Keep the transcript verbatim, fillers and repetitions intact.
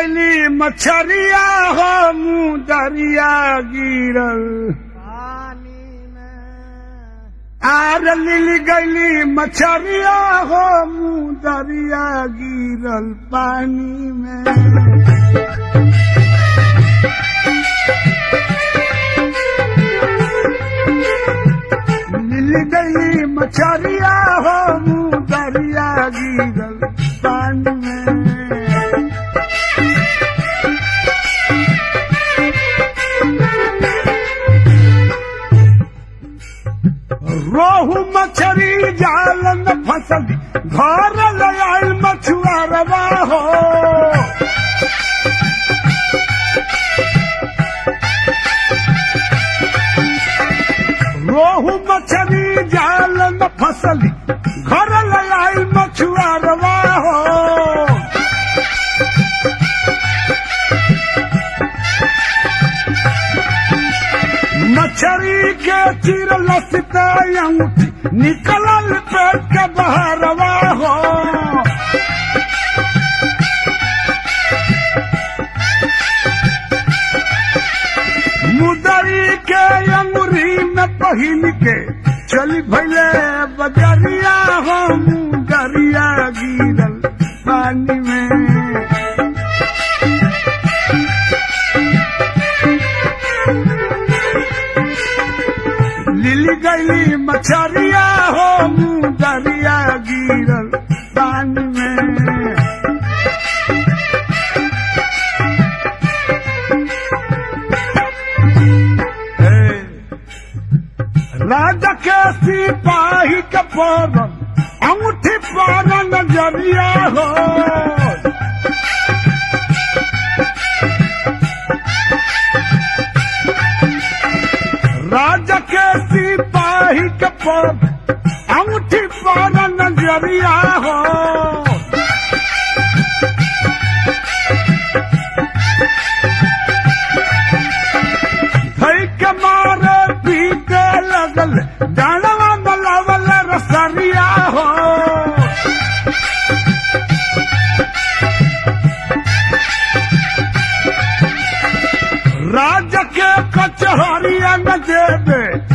गली मछरिया हो मुँह दरिया गिरल पानी में आर लिली गली मछरिया हो मुँह दरिया गिरल पानी में लिली गली मछरिया हो मुँह दरिया गिरल पानी में रोहू मछरी जाल में फंसली घर ले आयल मछुआरवा हो रोहू मछरी जाल में फंसली घर ले आयल मछुआरवा हो मछरी के चिरल सिता अंगूठी निकलल पेट के बहरवा हो मुदरी के अंगूरी में पहिन के चली भैले बजरिया हो मुदरिया गिरल पानी में लिली गली मछरिया हो मुँह दरिया गिरल पानी में राजा के सिपाही के पौरन अंगूठी पाना नजरिया हो राजा के सिपाही के पौरन अंगूठी पाना नजरिया हो धई के मारे पीटे लगल डालवा बलावल रसरिया हो राजा के कचहरिया न देवे